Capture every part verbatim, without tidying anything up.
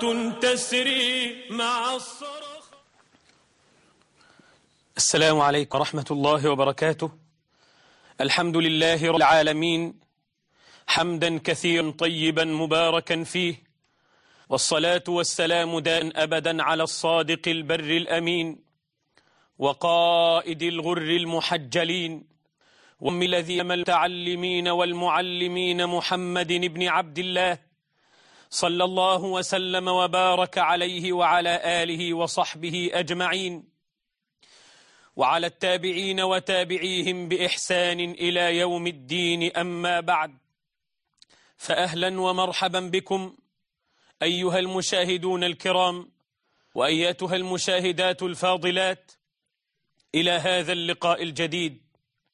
تسري مع الصرخ. السلام عليكم ورحمة الله وبركاته. الحمد لله رب العالمين، حمدا كثيرا طيبا مباركا فيه، والصلاة والسلام دائما أبدا على الصادق البر الأمين وقائد الغر المحجلين وأم الذي المتعلمين والمعلمين محمد بن عبد الله صلى الله وسلم وبارك عليه وعلى آله وصحبه أجمعين، وعلى التابعين وتابعيهم بإحسان إلى يوم الدين. أما بعد، فأهلا ومرحبا بكم أيها المشاهدون الكرام وأياتها المشاهدات الفاضلات إلى هذا اللقاء الجديد.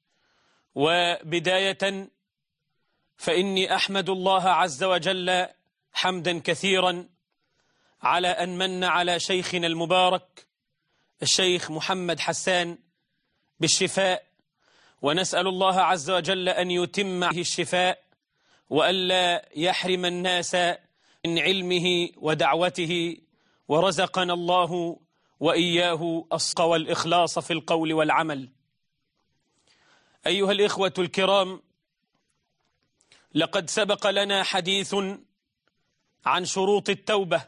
وبداية فإني أحمد الله عز وجل حمدا كثيرا على أن من على شيخنا المبارك الشيخ محمد حسان بالشفاء، ونسأل الله عز وجل أن يتم عليه الشفاء وألا يحرم الناس من علمه ودعوته، ورزقنا الله وإياه الصدق والإخلاص في القول والعمل. أيها الإخوة الكرام، لقد سبق لنا حديث عن شروط التوبة،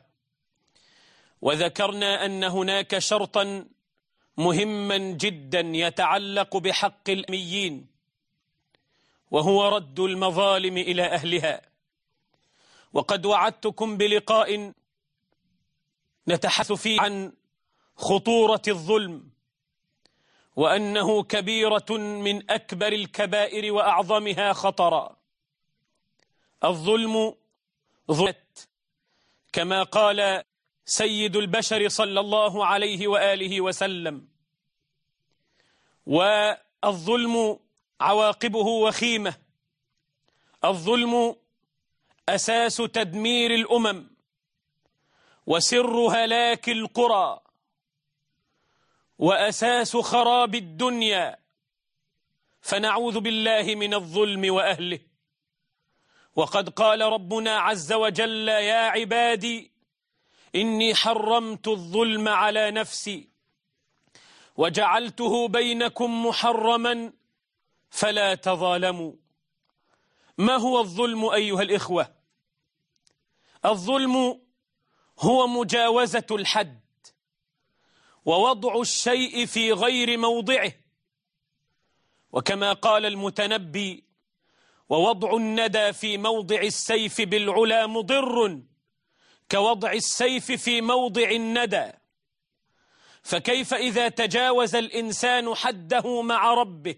وذكرنا أن هناك شرطا مهما جدا يتعلق بحق الأميين، وهو رد المظالم إلى أهلها. وقد وعدتكم بلقاء نتحدث فيه عن خطورة الظلم، وأنه كبيرة من أكبر الكبائر وأعظمها خطرا. الظلم ظلمت كما قال سيد البشر صلى الله عليه وآله وسلم، والظلم عواقبه وخيمة. الظلم أساس تدمير الأمم وسر هلاك القرى وأساس خراب الدنيا، فنعوذ بالله من الظلم وأهله. وقد قال ربنا عز وجل: يا عبادي إني حرمت الظلم على نفسي وجعلته بينكم محرما فلا تظالموا. ما هو الظلم أيها الإخوة؟ الظلم هو مجاوزة الحد ووضع الشيء في غير موضعه، وكما قال المتنبي: ووضع الندى في موضع السيف بالعلا مضر كوضع السيف في موضع الندى. فكيف إذا تجاوز الإنسان حده مع ربه؟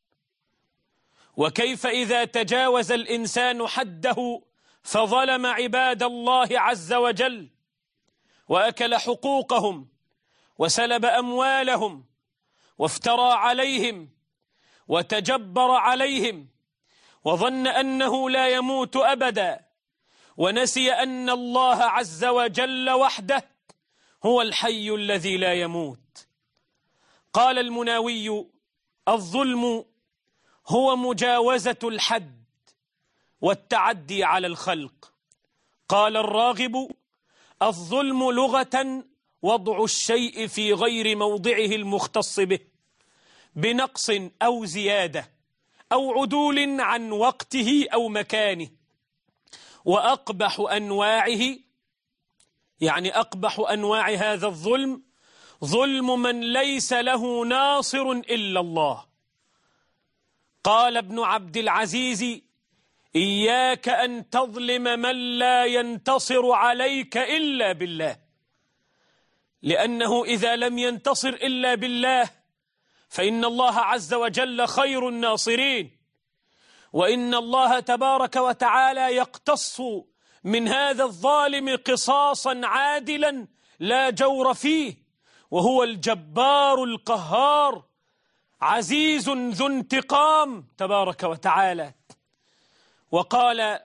وكيف إذا تجاوز الإنسان حده فظلم عباد الله عز وجل وأكل حقوقهم وسلب أموالهم وافترى عليهم وتجبر عليهم وظن أنه لا يموت أبدا، ونسي أن الله عز وجل وحده هو الحي الذي لا يموت. قال المناوي: الظلم هو مجاوزة الحد والتعدي على الخلق. قال الراغب: الظلم لغة وضع الشيء في غير موضعه المختص به بنقص أو زيادة أو عدول عن وقته أو مكانه. وأقبح أنواعه، يعني أقبح أنواع هذا الظلم، ظلم من ليس له ناصر إلا الله. قال ابن عبد العزيز: إياك أن تظلم من لا ينتصر عليك إلا بالله، لأنه إذا لم ينتصر إلا بالله فإن الله عز وجل خير الناصرين، وإن الله تبارك وتعالى يقتص من هذا الظالم قصاصا عادلا لا جور فيه، وهو الجبار القهار عزيز ذو انتقام تبارك وتعالى. وقال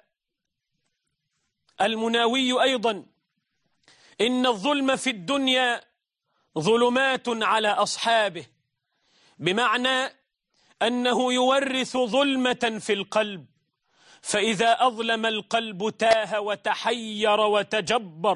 المناوي أيضا: إن الظلم في الدنيا ظلمات على أصحابه، بمعنى أنه يورث ظلمة في القلب، فإذا أظلم القلب تاه وتحير وتجبر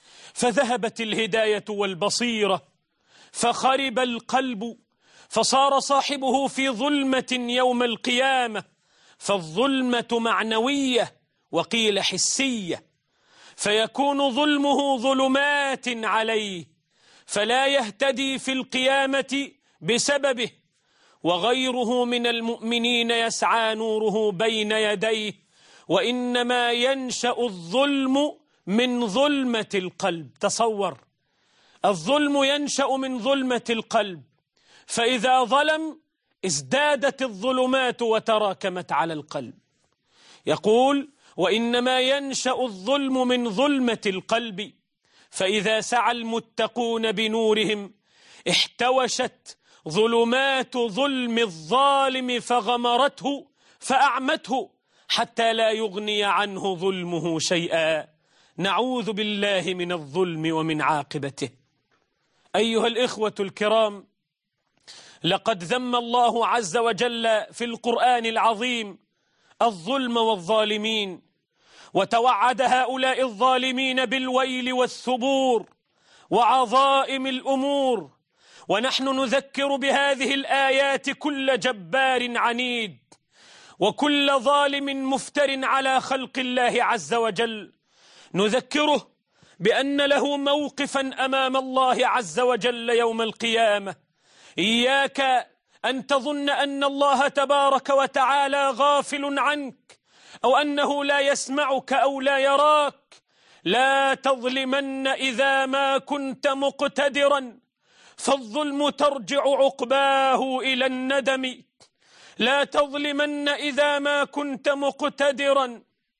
فذهبت الهداية والبصيرة، فخرب القلب، فصار صاحبه في ظلمة يوم القيامة. فالظلمة معنوية وقيل حسية، فيكون ظلمه ظلمات عليه، فلا يهتدي في القيامة بسببه، وغيره من المؤمنين يسعى نوره بين يديه. وإنما ينشأ الظلم من ظلمة القلب. تصور، الظلم ينشأ من ظلمة القلب، فإذا ظلم ازدادت الظلمات وتراكمت على القلب. يقول: وإنما ينشأ الظلم من ظلمة القلب، فإذا سعى المتقون بنورهم احتوشت ظلمات ظلم الظالم فغمرته فأعمته حتى لا يغني عنه ظلمه شيئا. نعوذ بالله من الظلم ومن عاقبته. أيها الإخوة الكرام، لقد ذم الله عز وجل في القرآن العظيم الظلم والظالمين، وتوعد هؤلاء الظالمين بالويل والثبور وعظائم الأمور. ونحن نذكر بهذه الآيات كل جبار عنيد وكل ظالم مفتر على خلق الله عز وجل، نذكره بأن له موقفا أمام الله عز وجل يوم القيامة. إياك أن تظن أن الله تبارك وتعالى غافل عنك، أو أنه لا يسمعك أو لا يراك. لا تظلمن إذا ما كنت مقتدرا، فالظلم ترجع عقباه إلى الندم. لا تظلمن إذا ما كنت مقتدرا،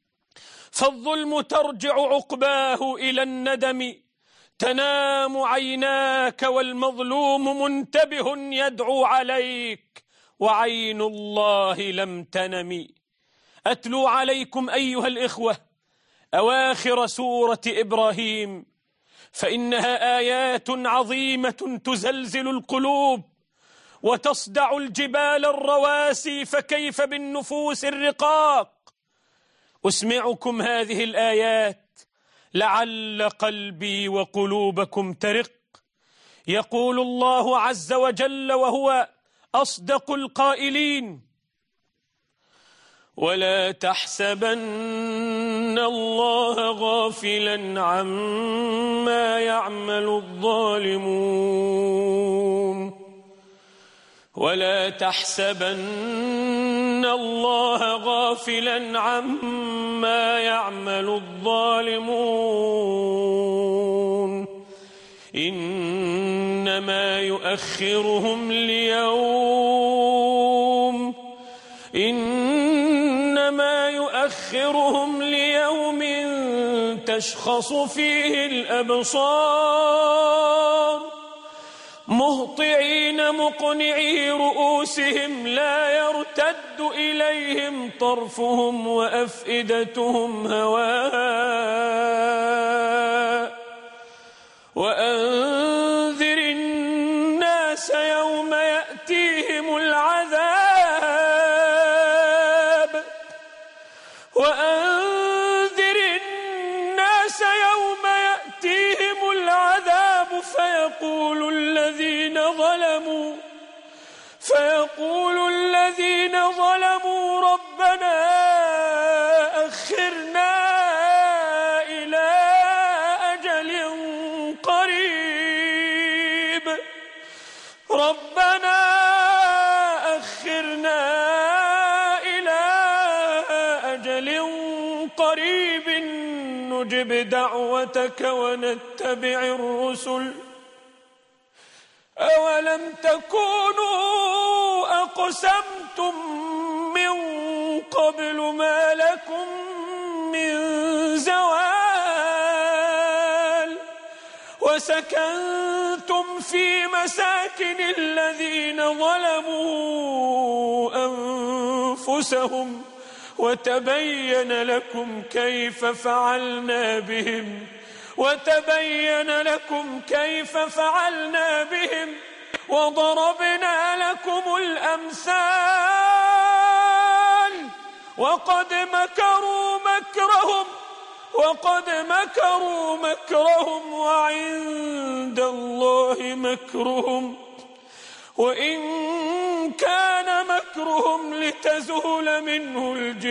فالظلم ترجع عقباه إلى الندم. تنام عيناك والمظلوم منتبه يدعو عليك، وعين الله لم تنم. أتلو عليكم أيها الإخوة أواخر سورة إبراهيم، فإنها آيات عظيمة تزلزل القلوب وتصدع الجبال الرواسي، فكيف بالنفوس الرقاق. أسمعكم هذه الآيات لعل قلبي وقلوبكم ترق. يقول الله عز وجل وهو أصدق القائلين: ولا تحسبن الله غافلا عما يعمل الظالمون ولا تحسبن الله غافلا عما يعمل الظالمون إنما يؤخرهم ليوم إنما يؤخرهم ليوم تشخص فيه الأبصار مهطعين مقنعي رؤوسهم لا يرتد إليهم طرفهم وأفئدتهم هواء وأنذر الناس يوم يأتيهم العذاب وأنذر الناس يوم يأتيهم العذاب فيقول الذين ظلموا فيقول الذين ظلموا ربنا أخرنا إلى أجل قريب ربنا أخرنا إلى أجل قريب نجب دعوتك ونتبع الرسل أولم تكونوا أقسمتم من قبل ما لكم من زوال وسكنتم في مساكن الذين ظلموا أنفسهم وتبين لكم كيف فعلنا بهم وتبين لكم كيف فعلنا بهم وضربنا لكم الأمثال وقد مكروا مكرهم وقد مكروا مكرهم وعند الله مكرهم وإن كان مكرهم لتزول منه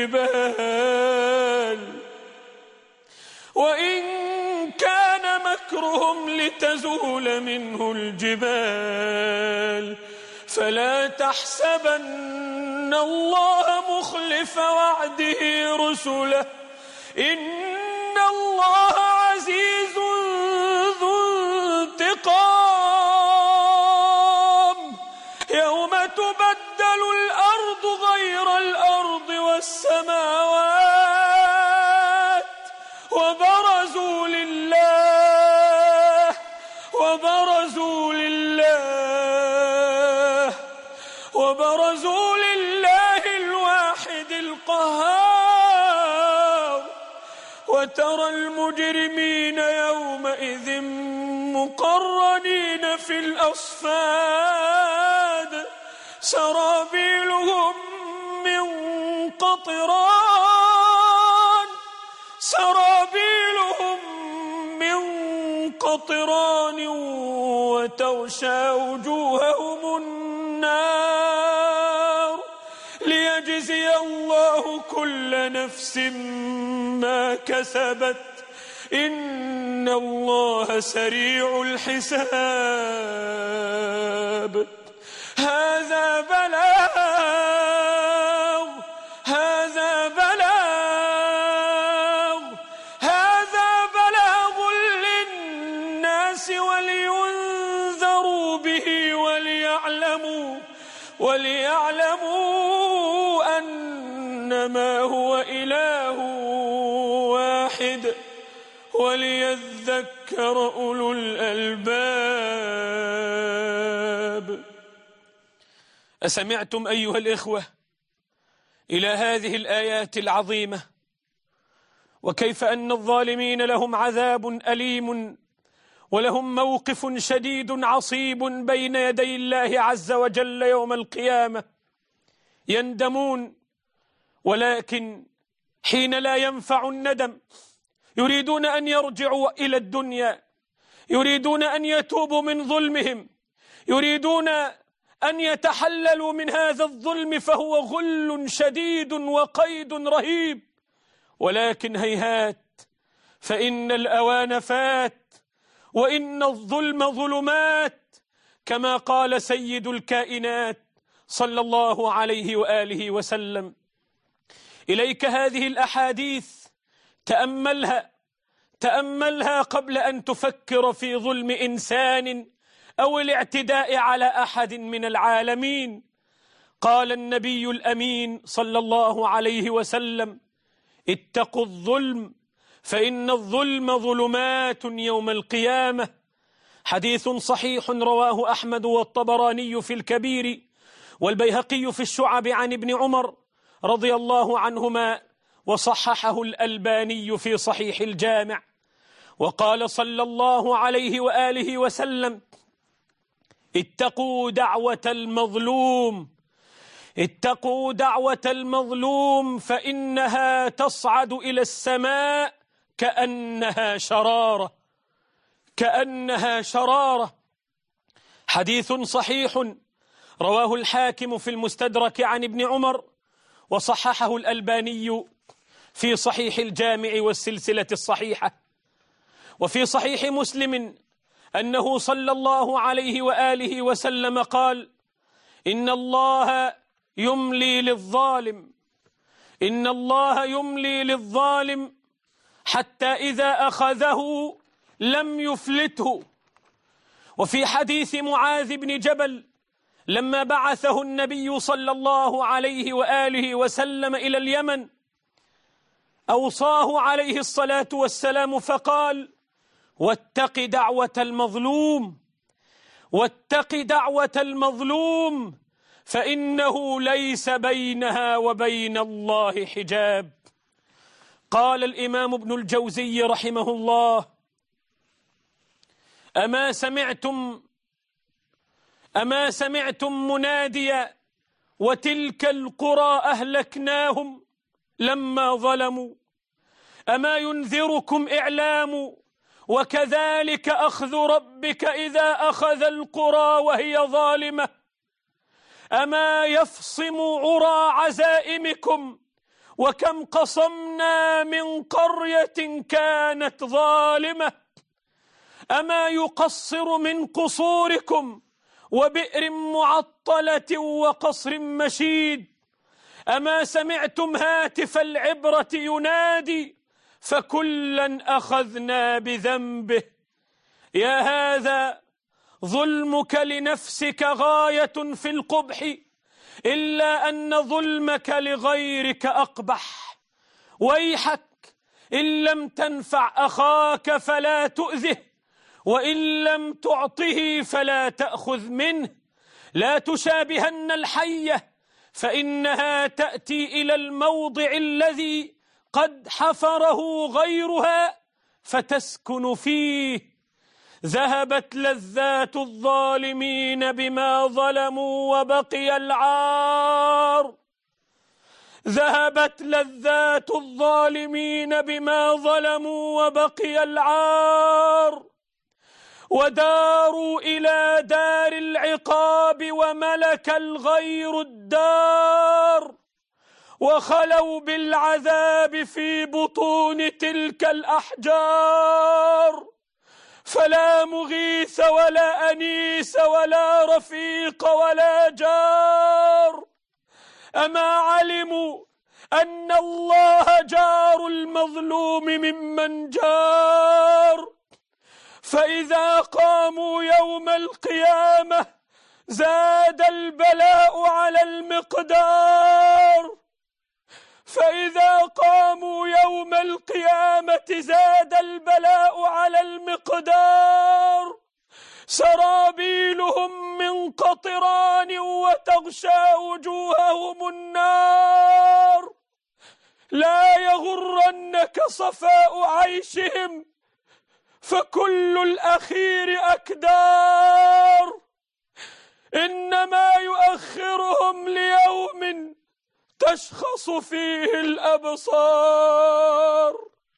الجبال وإن كان مكرهم لتزول منه الجبال فلا تحسبن الله مخلف وعده رسله إن الله عزيز ذو انتقام يوم تبدل الأرض غير الأرض والسماوات وبرزوا لله وبرزوا لله وبرزوا لله الواحد القهار وترى المجرمين يومئذ مقرنين في الأصفاد سرابيلهم من قطران سرابيلهم من قطران وتغشى وجوههم النار ليجزي الله كل نفس ما كسبت إن الله سريع الحساب هذا بلاغ هذا بلاغ هذا بلاغ للناس ولينذروا به وليعلموا وليعلموا أنما هو إله واحد وليذكر أولو الألباب. أسمعتم أيها الإخوة إلى هذه الآيات العظيمة وكيف أن الظالمين لهم عذاب أليم ولهم موقف شديد عصيب بين يدي الله عز وجل يوم القيامة يندمون ولكن حين لا ينفع الندم يريدون أن يرجعوا إلى الدنيا يريدون أن يتوبوا من ظلمهم يريدون أن يتحللوا من هذا الظلم فهو غل شديد وقيد رهيب ولكن هيهات فإن الأوان فات وإن الظلم ظلمات كما قال سيد الكائنات صلى الله عليه وآله وسلم. إليك هذه الأحاديث تأملها تأملها قبل أن تفكر في ظلم إنسان أو الاعتداء على أحد من العالمين. قال النبي الأمين صلى الله عليه وسلم اتقوا الظلم فإن الظلم ظلمات يوم القيامة. حديث صحيح رواه أحمد والطبراني في الكبير والبيهقي في الشعب عن ابن عمر رضي الله عنهما وصححه الألباني في صحيح الجامع. وقال صلى الله عليه وآله وسلم اتقوا دعوة المظلوم اتقوا دعوة المظلوم فإنها تصعد إلى السماء كأنها شرارة كأنها شرارة. حديث صحيح رواه الحاكم في المستدرك عن ابن عمر وصححه الألباني في صحيح الجامع والسلسلة الصحيحة. وفي صحيح مسلم أنه صلى الله عليه وآله وسلم قال إن الله يملي للظالم إن الله يملي للظالم حتى إذا أخذه لم يفلته. وفي حديث معاذ بن جبل لما بعثه النبي صلى الله عليه وآله وسلم إلى اليمن أوصاه عليه الصلاة والسلام فقال واتق دعوة المظلوم واتق دعوة المظلوم فإنه ليس بينها وبين الله حجاب. قال الإمام ابن الجوزي رحمه الله أما سمعتم أما سمعتم مناديا وتلك القرى أهلكناهم لما ظلموا أما ينذركم إعلام وكذلك أخذ ربك إذا أخذ القرى وهي ظالمة. أما يفصم عرى عزائمكم وكم قصمنا من قرية كانت ظالمة. أما يقصر من قصوركم وبئر معطلة وقصر مشيد. أما سمعتم هاتف العبرة ينادي فكلا أخذنا بذنبه. يا هذا ظلمك لنفسك غاية في القبح، إلا أن ظلمك لغيرك أقبح. ويحك إن لم تنفع أخاك فلا تؤذه، وإن لم تعطه فلا تأخذ منه. لا تشابهن الحية فإنها تأتي إلى الموضع الذي قد حفره غيرها فتسكن فيه. ذهبت لذات الظالمين بما ظلموا وبقي العار. ذهبت لذات الظالمين بما ظلموا وبقي العار. وداروا إلى دار العقاب وملك الغير الدار، وخلوا بالعذاب في بطون تلك الأحجار. فلا مغيث ولا أنيس ولا رفيق ولا جار. أما علموا أن الله جار المظلوم ممن جار. فإذا قاموا يوم القيامة زاد البلاء على المقدار. فإذا قاموا يوم القيامة زاد البلاء على المقدار. سرابيلهم من قطران وتغشى وجوههم النار. لا يغرنك صفاء عيشهم فكل الأخير أكدار. إنما يؤخرهم ليوم تشخص فيه الأبصار.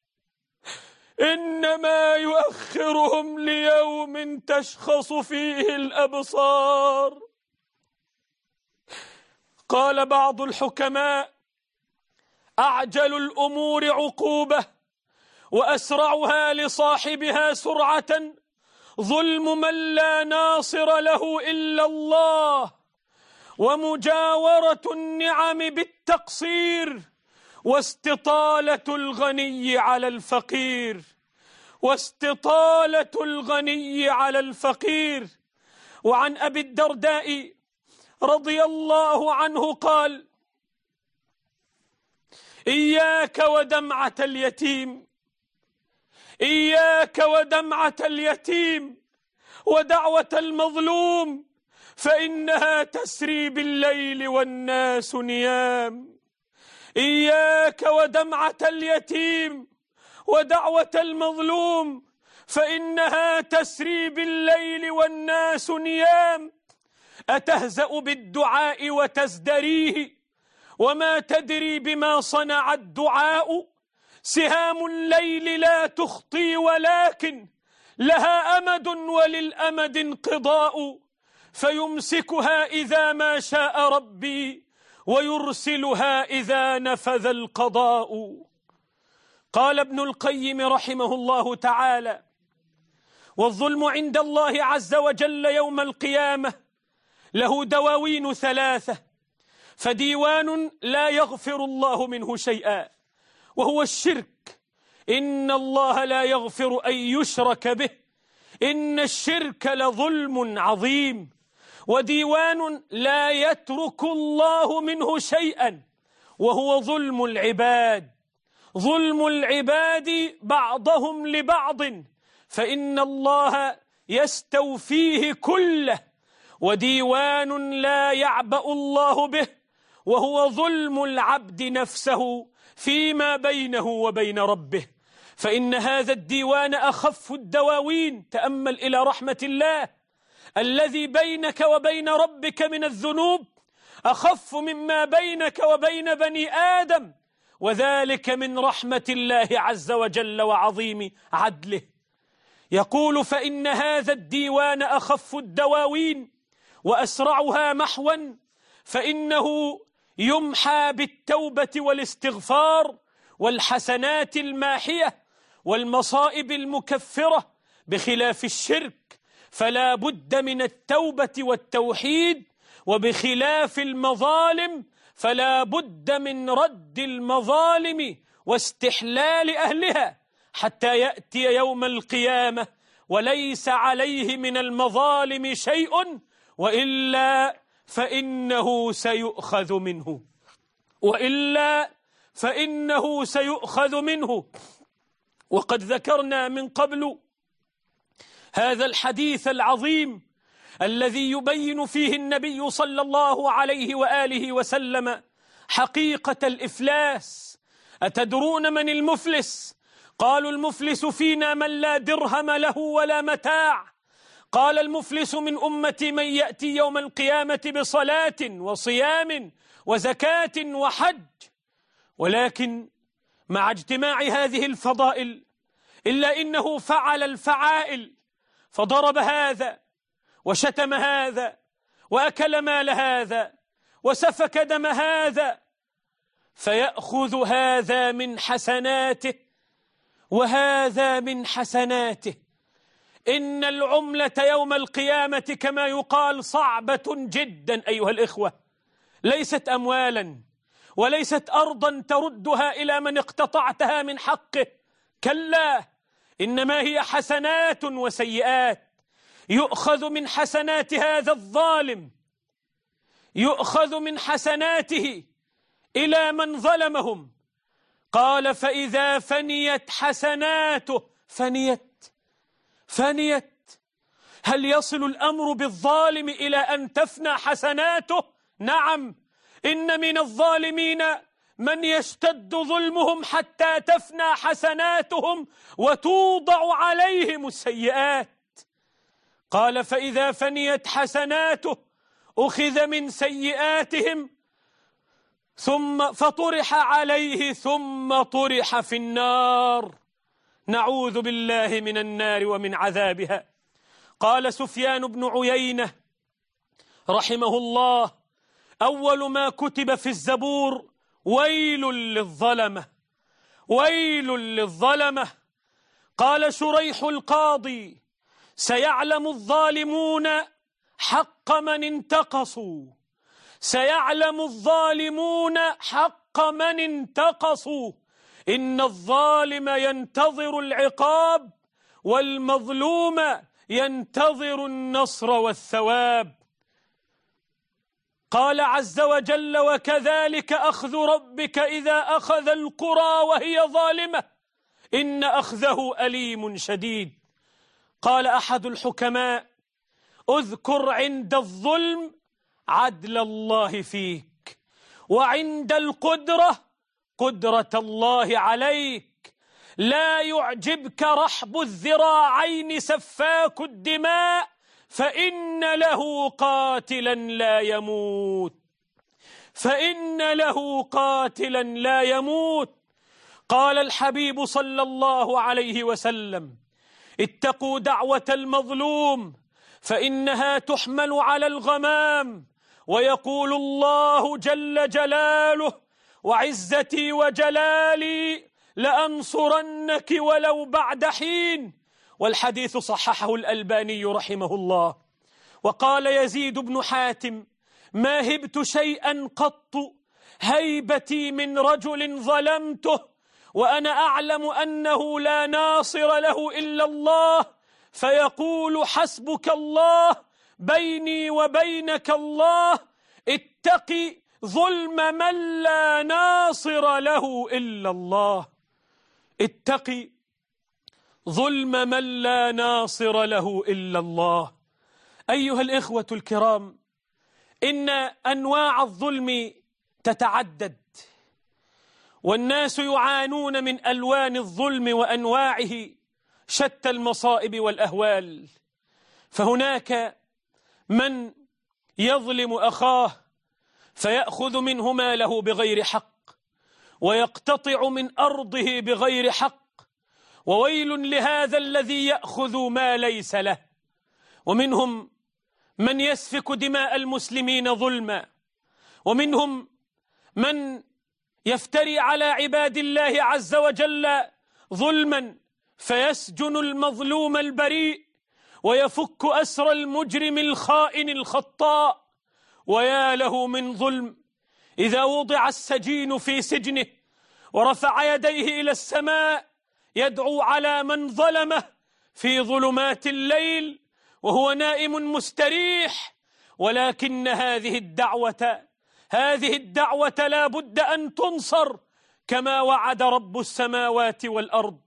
إنما يؤخرهم ليوم تشخص فيه الأبصار. قال بعض الحكماء: أعجل الأمور عقوبة وأسرعها لصاحبها سرعة ظلم من لا ناصر له إلا الله، ومجاورة النعم بالتقصير، واستطالة الغني على الفقير واستطالة الغني على الفقير. وعن أبي الدرداء رضي الله عنه قال: إياك ودمعة اليتيم، إياك ودمعة اليتيم ودعوة المظلوم، فإنها تسري بالليل والناس نيام. إياك ودمعة اليتيم ودعوة المظلوم، فإنها تسري بالليل والناس نيام. أتهزأ بالدعاء وتزدريه وما تدري بما صنع الدعاء. سهام الليل لا تخطي ولكن لها أمد وللأمد انقضاء، فيمسكها إذا ما شاء ربي ويرسلها إذا نفذ القضاء. قال ابن القيم رحمه الله تعالى: والظلم عند الله عز وجل يوم القيامة له دواوين ثلاثة، فديوان لا يغفر الله منه شيئا وهو الشرك، إن الله لا يغفر أن يشرك به، إن الشرك لظلم عظيم. وديوان لا يترك الله منه شيئا وهو ظلم العباد، ظلم العباد بعضهم لبعض، فإن الله يستوفيه كله. وديوان لا يعبأ الله به وهو ظلم العبد نفسه فيما بينه وبين ربه، فإن هذا الديوان أخف الدواوين. تأمل إلى رحمة الله، الذي بينك وبين ربك من الذنوب أخف مما بينك وبين بني آدم، وذلك من رحمة الله عز وجل وعظيم عدله. يقول: فإن هذا الديوان أخف الدواوين وأسرعها محوا، فإنه يمحى بالتوبة والاستغفار والحسنات الماحية والمصائب المكفرة، بخلاف الشرك فلا بد من التوبة والتوحيد، وبخلاف المظالم فلا بد من رد المظالم واستحلال أهلها، حتى يأتي يوم القيامة وليس عليه من المظالم شيء، وإلا فإنه سيؤخذ منه وإلا فإنه سيؤخذ منه. وقد ذكرنا من قبل هذا الحديث العظيم الذي يبين فيه النبي صلى الله عليه وآله وسلم حقيقة الإفلاس. أتدرون من المفلس؟ قالوا: المفلس فينا من لا درهم له ولا متاع. قال: المفلس من أمتي من يأتي يوم القيامة بصلاة وصيام وزكاة وحج. ولكن مع اجتماع هذه الفضائل إلا إنه فعل الفعائل، فضرب هذا وشتم هذا وأكل مال هذا وسفك دم هذا، فيأخذ هذا من حسناته وهذا من حسناته. إن العملة يوم القيامة كما يقال صعبة جدا أيها الإخوة، ليست أموالا وليست أرضا تردها إلى من اقتطعتها من حقه، كلا، إنما هي حسنات وسيئات. يؤخذ من حسنات هذا الظالم، يؤخذ من حسناته إلى من ظلمهم. قال: فإذا فنيت حسناته فنيت فنيت هل يصل الأمر بالظالم إلى أن تفنى حسناته؟ نعم، إن من الظالمين من يشتد ظلمهم حتى تفنى حسناتهم وتوضع عليهم السيئات. قال: فإذا فنيت حسناته أخذ من سيئاتهم ثم فطرح عليه ثم طرح في النار. نعوذ بالله من النار ومن عذابها. قال سفيان بن عيينة رحمه الله: أول ما كتب في الزبور ويل للظلمة، ويل للظلمة. قال شريح القاضي: سيعلم الظالمون حق من انتقصوا، سيعلم الظالمون حق من انتقصوا. إن الظالم ينتظر العقاب والمظلوم ينتظر النصر والثواب. قال عز وجل: وكذلك أخذ ربك إذا أخذ القرى وهي ظالمة إن أخذه أليم شديد. قال أحد الحكماء: اذكر عند الظلم عدل الله فيك، وعند القدرة قدرة الله عليك. لا يعجبك رحب الذراعين سفاك الدماء، فإن له قاتلا لا يموت، فإن له قاتلا لا يموت. قال الحبيب صلى الله عليه وسلم: اتقوا دعوة المظلوم فإنها تحمل على الغمام، ويقول الله جل جلاله: وعزتي وجلالي لأنصرنك ولو بعد حين. والحديث صححه الألباني رحمه الله. وقال يزيد بن حاتم: ما هبت شيئا قط هيبتي من رجل ظلمته وأنا أعلم أنه لا ناصر له إلا الله، فيقول: حسبك الله، بيني وبينك الله، اتقي ظلم من لا ناصر له إلا الله، اتقي ظلم من لا ناصر له إلا الله. أيها الإخوة الكرام، إن أنواع الظلم تتعدد، والناس يعانون من ألوان الظلم وأنواعه شتى المصائب والأهوال. فهناك من يظلم أخاه فيأخذ منه ماله بغير حق، ويقتطع من أرضه بغير حق، وويل لهذا الذي يأخذ ما ليس له. ومنهم من يسفك دماء المسلمين ظلما، ومنهم من يفتري على عباد الله عز وجل ظلما فيسجن المظلوم البريء ويفك أسر المجرم الخائن الخطاء. ويا له من ظلم إذا وضع السجين في سجنه ورفع يديه إلى السماء يدعو على من ظلمه في ظلمات الليل وهو نائم مستريح. ولكن هذه الدعوة هذه الدعوة لا بد أن تنصر كما وعد رب السماوات والأرض.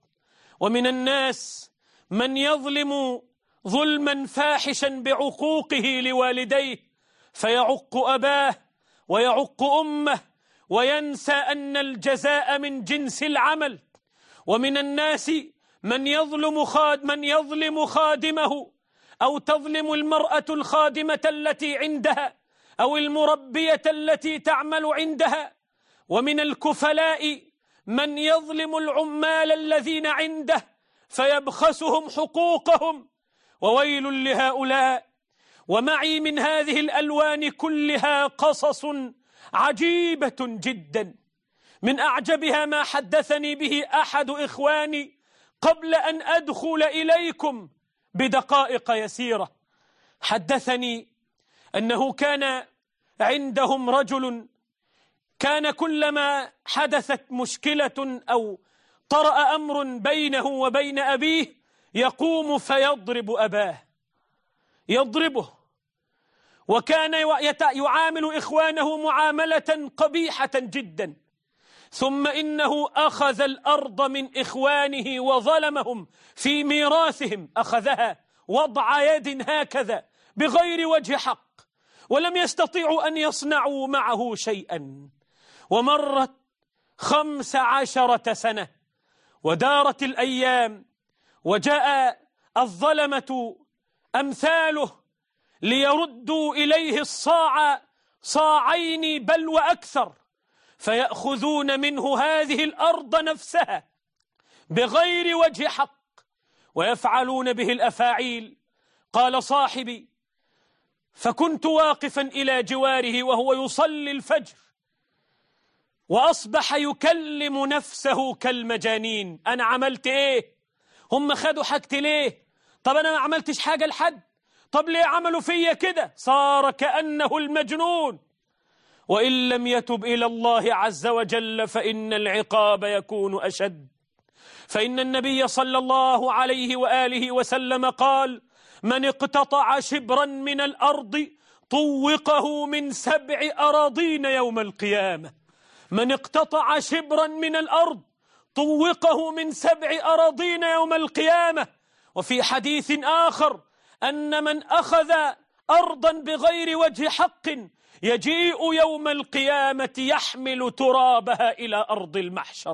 ومن الناس من يظلم ظلما فاحشا بعقوقه لوالديه فيعق أباه ويعق أمه وينسى أن الجزاء من جنس العمل. ومن الناس من يظلم خاد من يظلم خادمه، أو تظلم المرأة الخادمة التي عندها أو المربية التي تعمل عندها. ومن الكفلاء من يظلم العمال الذين عنده فيبخسهم حقوقهم. وويل لهؤلاء. ومعي من هذه الألوان كلها قصص عجيبة جدا، من أعجبها ما حدثني به أحد إخواني قبل أن أدخل إليكم بدقائق يسيرة. حدثني أنه كان عندهم رجل كان كلما حدثت مشكلة أو طرأ أمر بينه وبين أبيه يقوم فيضرب أباه، يضربه. وكان يعامل إخوانه معاملة قبيحة جدا. ثم إنه أخذ الأرض من إخوانه وظلمهم في ميراثهم، أخذها وضع يد هكذا بغير وجه حق، ولم يستطيعوا أن يصنعوا معه شيئا. ومرت خمس عشرة سنة ودارت الأيام، وجاء الظلمة أمثاله ليردوا إليه الصاع صاعين بل وأكثر، فيأخذون منه هذه الأرض نفسها بغير وجه حق ويفعلون به الأفاعيل. قال صاحبي: فكنت واقفا إلى جواره وهو يصلي الفجر وأصبح يكلم نفسه كالمجانين. أنا عملت إيه؟ هم خدوا حاجتي ليه؟ طب أنا ما عملتش حاجة لحد، طب ليه عملوا فيا كده؟ صار كأنه المجنون. وإن لم يتب إلى الله عز وجل فإن العقاب يكون أشد. فإن النبي صلى الله عليه وآله وسلم قال: من اقتطع شبرا من الأرض طوقه من سبع أراضين يوم القيامة. من اقتطع شبرا من الأرض طوقه من سبع أراضين يوم القيامة. وفي حديث آخر أن من أخذ أرضا بغير وجه حق يجيء يوم القيامة يحمل ترابها إلى أرض المحشر.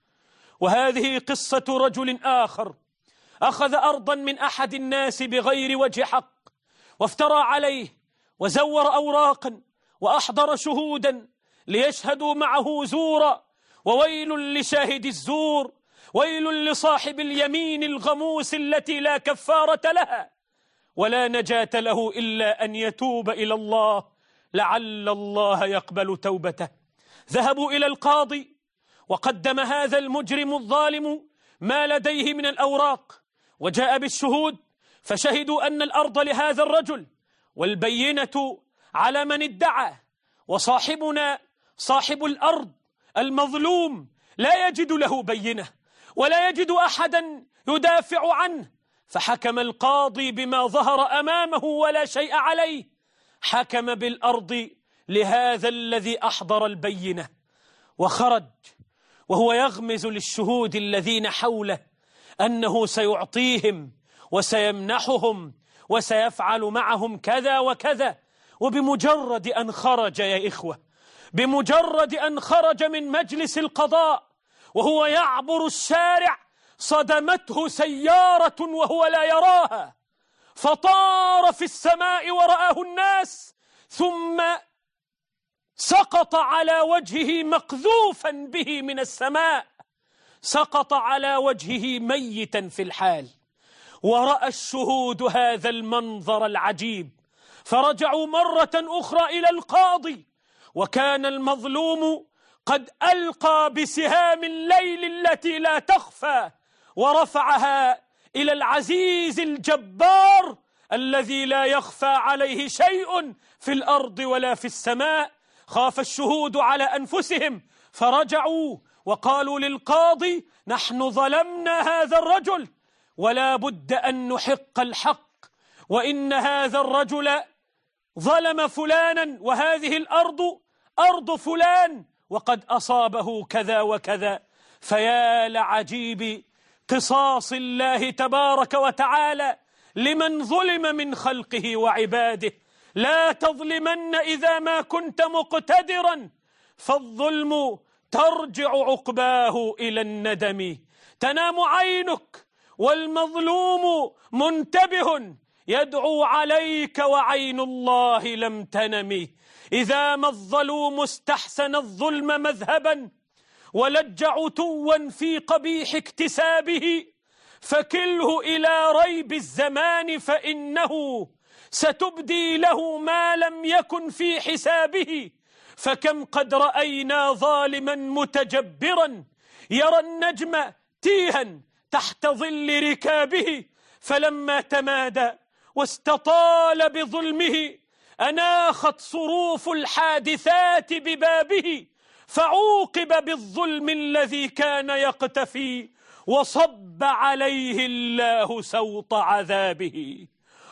وهذه قصة رجل آخر أخذ أرضا من أحد الناس بغير وجه حق وافترى عليه وزور أوراقا وأحضر شهودا ليشهدوا معه زورا. وويل لشاهد الزور، ويل لصاحب اليمين الغموس التي لا كفارة لها ولا نجاة له إلا أن يتوب إلى الله لعل الله يقبل توبته. ذهبوا إلى القاضي وقدم هذا المجرم الظالم ما لديه من الأوراق وجاء بالشهود، فشهدوا أن الأرض لهذا الرجل والبينة على من ادعى. وصاحبنا صاحب الأرض المظلوم لا يجد له بينة ولا يجد أحدا يدافع عنه، فحكم القاضي بما ظهر أمامه ولا شيء عليه، حكم بالأرض لهذا الذي أحضر البينة. وخرج وهو يغمز للشهود الذين حوله أنه سيعطيهم وسيمنحهم وسيفعل معهم كذا وكذا. وبمجرد أن خرج يا إخوة، بمجرد أن خرج من مجلس القضاء وهو يعبر الشارع صدمته سيارة وهو لا يراها، فطار في السماء ورآه الناس، ثم سقط على وجهه مقذوفا به من السماء، سقط على وجهه ميتا في الحال. ورأى الشهود هذا المنظر العجيب، فرجعوا مرة أخرى إلى القاضي، وكان المظلوم قد ألقى بسهام الليل التي لا تخفى ورفعها إلى العزيز الجبار الذي لا يخفى عليه شيء في الأرض ولا في السماء. خاف الشهود على أنفسهم فرجعوا وقالوا للقاضي: نحن ظلمنا هذا الرجل ولا بد أن نحق الحق، وإن هذا الرجل ظلم فلانا، وهذه الأرض أرض فلان، وقد أصابه كذا وكذا. فيا لعجيب قصاص الله تبارك وتعالى لمن ظلم من خلقه وعباده. لا تظلمن إذا ما كنت مقتدرا، فالظلم ترجع عقباه إلى الندم. تنام عينك والمظلوم منتبه، يدعو عليك وعين الله لم تنم. إذا ما الظلوم استحسن الظلم مذهبا ولج عتوا في قبيح اكتسابه، فكله إلى ريب الزمان فإنه ستبدي له ما لم يكن في حسابه. فكم قد رأينا ظالما متجبرا يرى النجم تيها تحت ظل ركابه، فلما تمادى واستطال بظلمه أناخت صروف الحادثات ببابه، فعوقب بالظلم الذي كان يقتفي، وصب عليه الله سوط عذابه،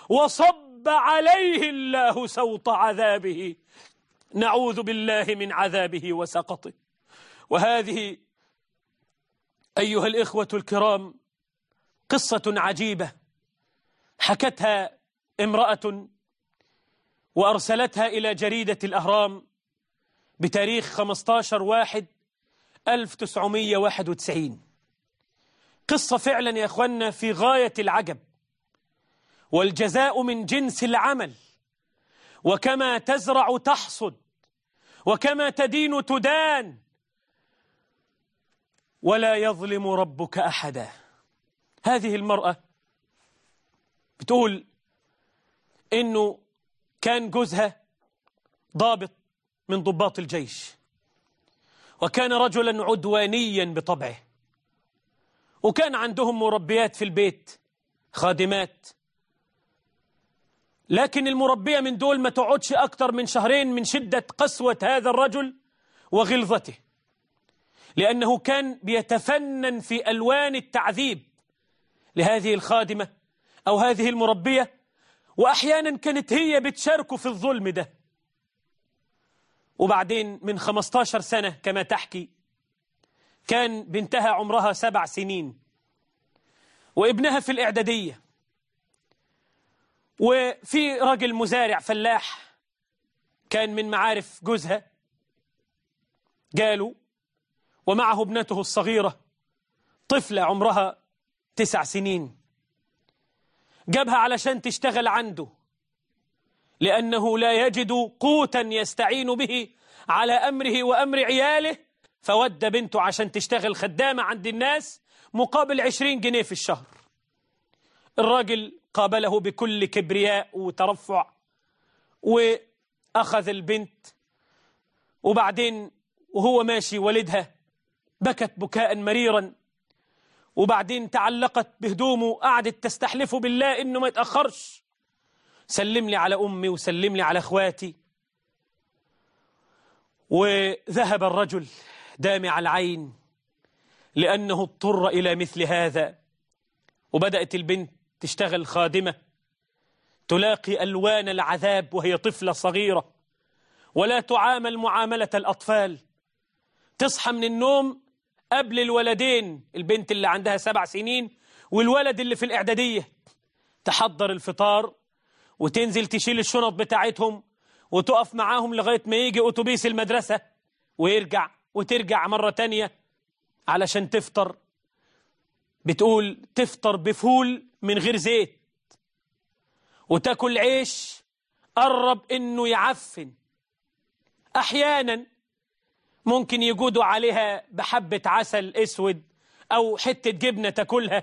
وصب عليه الله سوط عذابه. نعوذ بالله من عذابه وسقطه. وهذه أيها الإخوة الكرام قصة عجيبة حكتها امرأة وأرسلتها إلى جريدة الأهرام بتاريخ خمسة عشر واحد ألف وتسعمائة وواحد وتسعين. قصة فعلا يا أخوانا في غاية العجب، والجزاء من جنس العمل، وكما تزرع تحصد، وكما تدين تدان، ولا يظلم ربك أحدا. هذه المرأة بتقول إنه كان جوزها ضابط من ضباط الجيش، وكان رجلا عدوانيا بطبعه، وكان عندهم مربيات في البيت خادمات، لكن المربية من دول ما تقعدش أكتر من شهرين من شدة قسوة هذا الرجل وغلظته، لأنه كان بيتفنن في ألوان التعذيب لهذه الخادمة أو هذه المربية، وأحيانا كانت هي بتشاركه في الظلم ده. وبعدين من خمسة عشر سنة كما تحكي كان بنتها عمرها سبع سنين وابنها في الإعدادية، وفي رجل مزارع فلاح كان من معارف جوزها قالوا، ومعه ابنته الصغيرة طفلة عمرها تسع سنين، جابها علشان تشتغل عنده لأنه لا يجد قوتا يستعين به على أمره وأمر عياله، فود بنته عشان تشتغل خدامة عند الناس مقابل عشرين جنيه في الشهر. الراجل قابله بكل كبرياء وترفع وأخذ البنت، وبعدين وهو ماشي والدها بكت بكاء مريرا، وبعدين تعلقت بهدومه، قعدت تستحلفه بالله إنه ما يتأخرش، سلم لي على أمي وسلم لي على أخواتي. وذهب الرجل دامع العين لأنه اضطر إلى مثل هذا، وبدأت البنت تشتغل خادمة تلاقي ألوان العذاب وهي طفلة صغيرة، ولا تعامل معاملة الأطفال. تصحى من النوم قبل الولدين، البنت اللي عندها سبع سنين والولد اللي في الإعدادية، تحضر الفطار وتنزل تشيل الشنط بتاعتهم وتقف معاهم لغاية ما يجي أتوبيس المدرسة ويرجع، وترجع مرة تانية علشان تفطر. بتقول تفطر بفول من غير زيت، وتاكل عيش قرب إنه يعفن، أحيانا ممكن يجودوا عليها بحبة عسل أسود أو حتة جبنة تاكلها،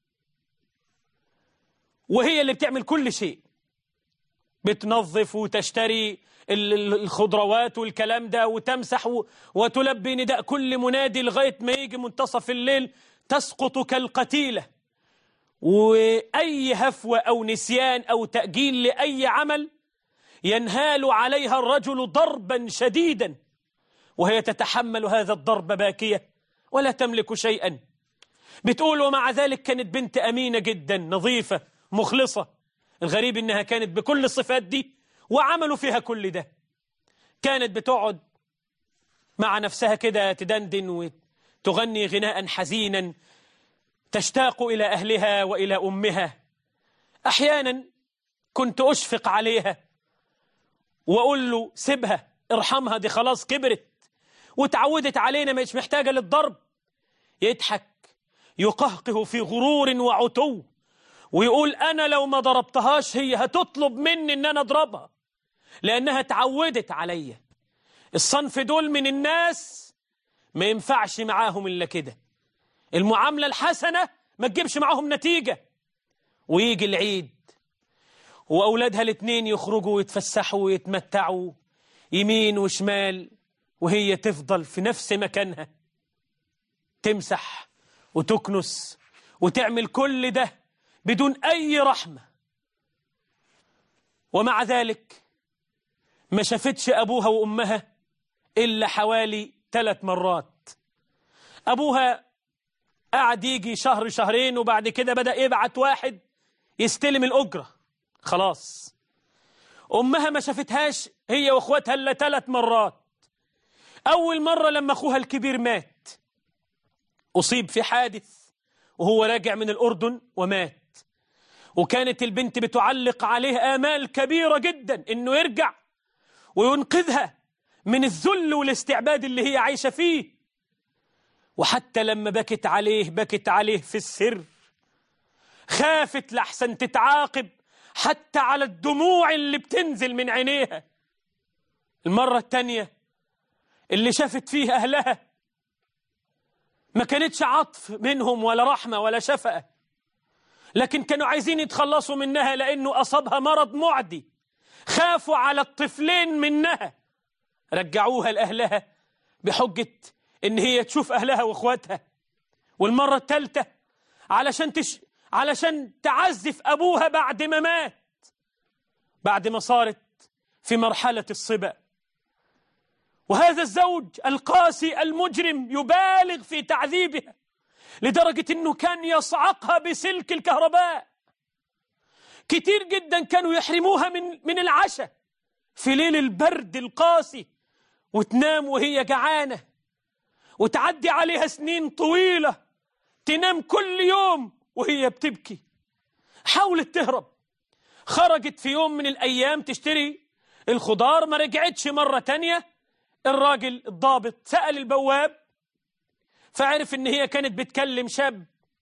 وهي اللي بتعمل كل شيء، بتنظف وتشتري الخضروات والكلام ده وتمسح وتلبي نداء كل منادي لغاية ما يجي منتصف الليل تسقط كالقتيلة. وأي هفوة أو نسيان أو تأجيل لأي عمل ينهال عليها الرجل ضربا شديدا، وهي تتحمل هذا الضرب باكية ولا تملك شيئا. بتقول ومع ذلك كانت بنت أمينة جدا، نظيفة مخلصة. الغريب إنها كانت بكل الصفات دي وعملوا فيها كل ده. كانت بتقعد مع نفسها كده تدندن وتغني غناء حزينا تشتاق إلى أهلها وإلى أمها. أحيانا كنت أشفق عليها وأقول له سيبها، ارحمها، دي خلاص كبرت وتعودت علينا، مش محتاجة للضرب. يضحك يقهقه في غرور وعتو ويقول أنا لو ما ضربتهاش هي هتطلب مني إن أنا أضربها لأنها تعودت عليا. الصنف دول من الناس ما ينفعش معاهم إلا كده، المعاملة الحسنة ما تجيبش معاهم نتيجة. ويجي العيد وأولادها الاثنين يخرجوا ويتفسحوا ويتمتعوا يمين وشمال، وهي تفضل في نفس مكانها تمسح وتكنس وتعمل كل ده بدون أي رحمة. ومع ذلك ما شافتش أبوها وأمها إلا حوالي ثلاث مرات. أبوها قعد يجي شهر شهرين وبعد كده بدأ يبعت واحد يستلم الأجرة خلاص. أمها ما شافتهاش هي وأخواتها إلا ثلاث مرات. أول مرة لما أخوها الكبير مات، أصيب في حادث وهو راجع من الأردن ومات، وكانت البنت بتعلق عليه آمال كبيرة جدا إنه يرجع وينقذها من الذل والاستعباد اللي هي عايشة فيه. وحتى لما بكت عليه بكت عليه في السر، خافت لحسن تتعاقب حتى على الدموع اللي بتنزل من عينيها. المرة التانية اللي شافت فيه أهلها ما كانتش عطف منهم ولا رحمة ولا شفقة، لكن كانوا عايزين يتخلصوا منها لأنه أصابها مرض معدي. خافوا على الطفلين منها، رجعوها لأهلها بحجة إن هي تشوف أهلها وإخواتها. والمرة الثالثة علشان تش... علشان تعزف أبوها بعد ما مات، بعد ما صارت في مرحلة الصبا. وهذا الزوج القاسي المجرم يبالغ في تعذيبها لدرجة أنه كان يصعقها بسلك الكهرباء. كتير جدا كانوا يحرموها من, من العشاء في ليل البرد القاسي، وتنام وهي جعانة، وتعدي عليها سنين طويلة تنام كل يوم وهي بتبكي. حاولت تهرب، خرجت في يوم من الأيام تشتري الخضار، ما رجعتش مرة تانية. الراجل الضابط سأل البواب فعرف ان هي كانت بتكلم شاب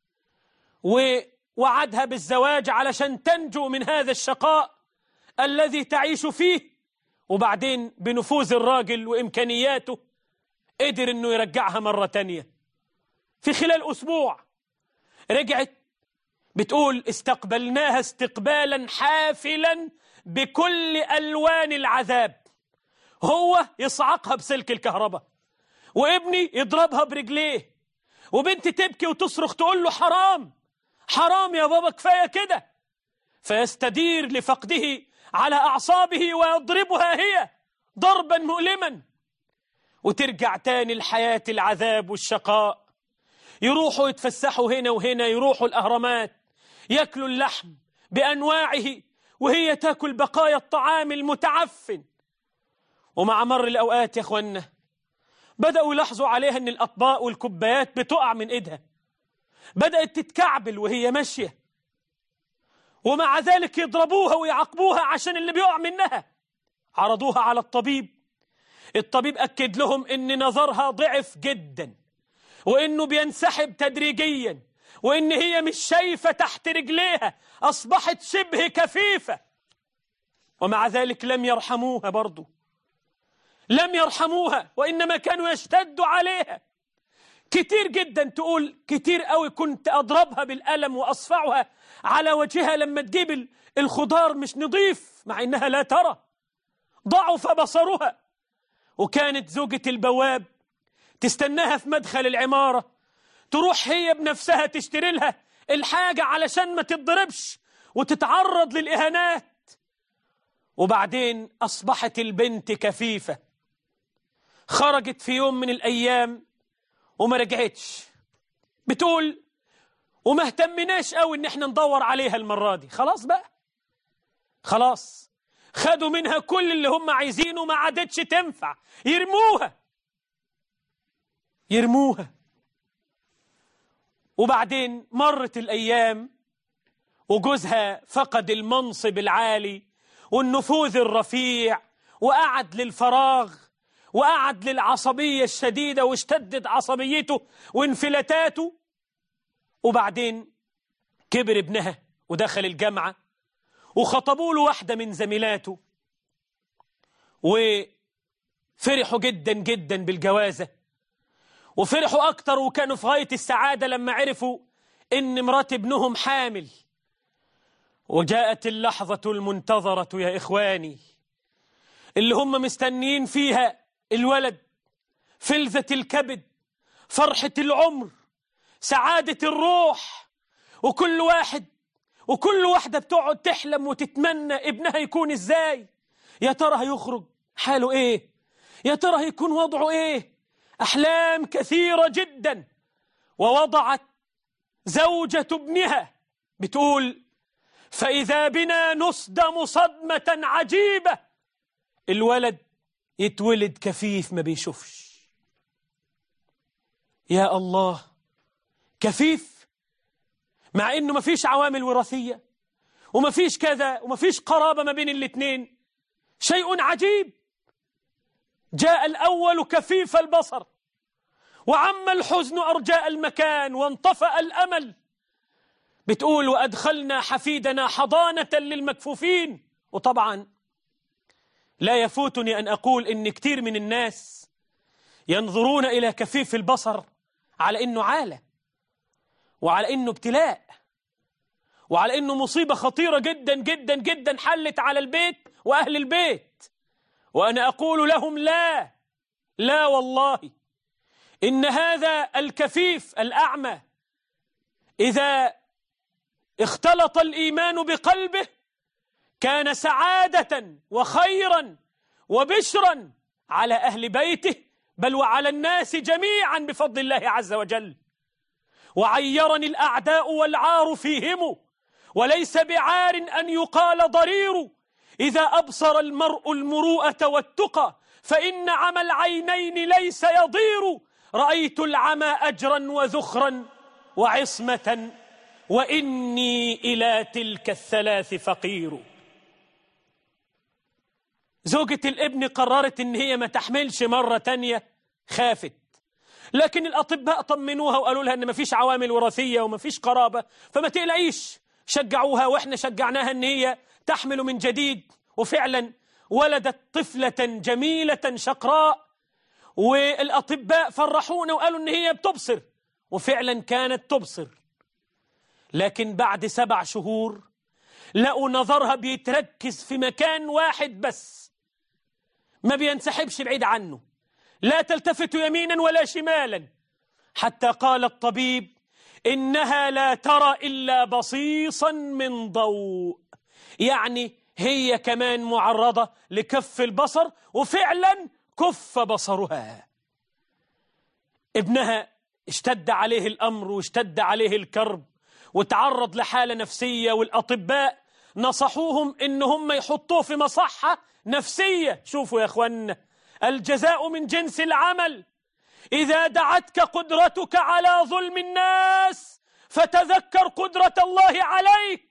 ووعدها بالزواج علشان تنجو من هذا الشقاء الذي تعيش فيه. وبعدين بنفوذ الراجل وإمكانياته قدر انه يرجعها مرة تانية. في خلال أسبوع رجعت بتقول استقبلناها استقبالا حافلا بكل ألوان العذاب. هو يصعقها بسلك الكهرباء، وابني يضربها برجليه، وبنتي تبكي وتصرخ تقول له حرام حرام يا بابا كفاية كده، فيستدير لفقده على أعصابه ويضربها هي ضربا مؤلما. وترجع تاني الحياة العذاب والشقاء. يروحوا يتفسحوا هنا وهنا، يروحوا الأهرامات يأكلوا اللحم بأنواعه وهي تأكل بقايا الطعام المتعفن. ومع مر الأوقات يا أخوانا بدأوا يلاحظوا عليها أن الأطباق والكوبايات بتقع من إيدها، بدأت تتكعبل وهي ماشية، ومع ذلك يضربوها ويعاقبوها عشان اللي بيقع منها. عرضوها على الطبيب، الطبيب أكد لهم أن نظرها ضعف جدا، وأنه بينسحب تدريجيا، وأن هي مش شايفة تحت رجليها، أصبحت شبه كفيفة. ومع ذلك لم يرحموها برضو. لم يرحموها وإنما كانوا يشتدوا عليها كتير جدا. تقول كتير قوي كنت أضربها بالقلم وأصفعها على وجهها لما تجيب الخضار مش نظيف، مع إنها لا ترى، ضعف بصرها. وكانت زوجة البواب تستناها في مدخل العمارة، تروح هي بنفسها تشتري لها الحاجة علشان ما تتضربش وتتعرض للإهانات. وبعدين أصبحت البنت كفيفة، خرجت في يوم من الأيام وما رجعتش. بتقول وما اهتمناش قوي ان احنا ندور عليها المرة دي، خلاص بقى، خلاص خدوا منها كل اللي هم عايزينه، ما عادتش تنفع، يرموها يرموها. وبعدين مرت الأيام وجوزها فقد المنصب العالي والنفوذ الرفيع، وقعد للفراغ، وقعد للعصبية الشديدة، واشتدت عصبيته وانفلاتاته. وبعدين كبر ابنها ودخل الجامعة، وخطبوا له واحدة من زميلاته، وفرحوا جدا جدا بالجوازة، وفرحوا أكتر وكانوا في غاية السعادة لما عرفوا إن مرات ابنهم حامل. وجاءت اللحظة المنتظرة يا إخواني، اللي هم مستنيين فيها الولد، فلذة الكبد، فرحة العمر، سعادة الروح. وكل واحد وكل واحدة بتقعد تحلم وتتمنى ابنها يكون إزاي، يا ترى هيخرج حاله إيه، يا ترى هيكون وضعه إيه. أحلام كثيرة جدا. ووضعت زوجة ابنها بتقول فإذا بنا نصدم صدمة عجيبة، الولد يتولد كفيف ما بيشوفش. يا الله، كفيف، مع إنه ما فيش عوامل وراثية وما فيش كذا وما فيش قرابة ما بين الاثنين. شيء عجيب. جاء الأول كفيف البصر، وعم الحزن أرجاء المكان، وانطفأ الأمل. بتقول وأدخلنا حفيدنا حضانة للمكفوفين. وطبعا لا يفوتني أن أقول إن كتير من الناس ينظرون إلى كفيف البصر على إنه عالة، وعلى إنه ابتلاء، وعلى إنه مصيبة خطيرة جدا جدا جدا حلت على البيت وأهل البيت. وأنا أقول لهم لا، لا والله، إن هذا الكفيف الأعمى إذا اختلط الإيمان بقلبه كان سعادة وخيرا وبشرا على أهل بيته، بل وعلى الناس جميعا بفضل الله عز وجل. وعيرني الأعداء والعار فيهم، وليس بعار أن يقال ضرير، إذا أبصر المرء المروءة والتقى فإن عمى العينين ليس يضير. رأيت العمى أجرا وذخرا وعصمة، وإني إلى تلك الثلاث فقير. زوجة الابن قررت إن هي ما تحملش مرة تانية، خافت، لكن الأطباء طمنوها وقالوا لها إن ما فيش عوامل وراثية وما فيش قرابة، فما تقلقيش. شجعوها وإحنا شجعناها إن هي تحمل من جديد. وفعلا ولدت طفلة جميلة شقراء، والأطباء فرحونا وقالوا إن هي بتبصر، وفعلا كانت تبصر. لكن بعد سبع شهور لقوا نظرها بيتركز في مكان واحد بس، ما بينسحبش بعيد عنه، لا تلتفت يمينا ولا شمالا، حتى قال الطبيب إنها لا ترى إلا بصيصا من ضوء. يعني هي كمان معرضة لكف البصر، وفعلا كف بصرها. ابنها اشتد عليه الأمر واشتد عليه الكرب وتعرض لحالة نفسية، والأطباء نصحوهم إن هم يحطوه في مصحة نفسية. شوفوا يا أخوانا، الجزاء من جنس العمل. إذا دعتك قدرتك على ظلم الناس فتذكر قدرة الله عليك.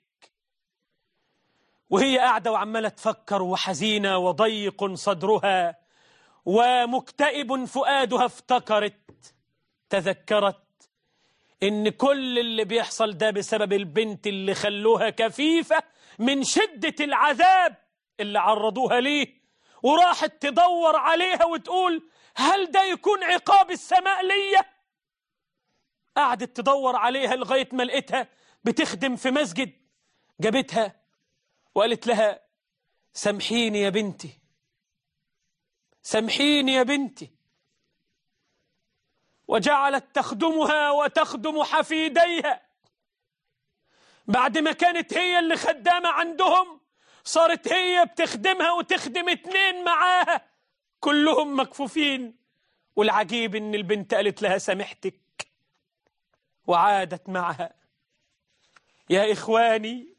وهي قاعدة وعمالة تفكر وحزينة وضيق صدرها ومكتئب فؤادها، افتكرت، تذكرت إن كل اللي بيحصل ده بسبب البنت اللي خلوها كفيفة من شدة العذاب اللي عرضوها ليه، وراحت تدور عليها وتقول هل ده يكون عقاب السماء ليا؟ قعدت تدور عليها لغاية ما لقيتها بتخدم في مسجد، جابتها وقالت لها سامحيني يا بنتي، سامحيني يا بنتي، وجعلت تخدمها وتخدم حفيديها. بعد ما كانت هي اللي خدامة عندهم صارت هي بتخدمها وتخدم اتنين معاها كلهم مكفوفين. والعجيب ان البنت قالت لها سامحتك وعادت معها. يا إخواني،